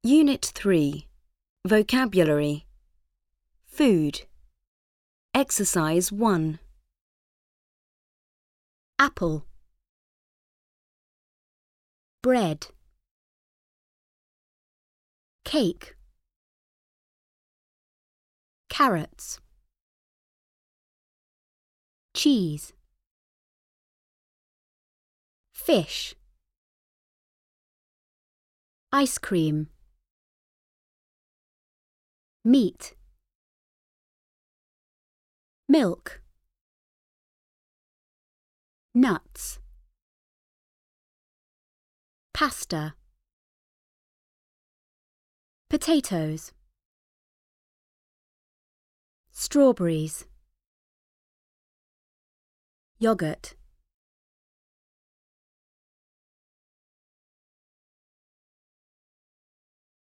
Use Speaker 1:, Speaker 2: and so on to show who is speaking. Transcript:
Speaker 1: Unit 3. Vocabulary. Food. Exercise 1. Apple. Bread. Cake. Carrots. Cheese. Fish. Ice cream. Meat. Milk. Nuts. Pasta. Potatoes. Strawberries. Yogurt.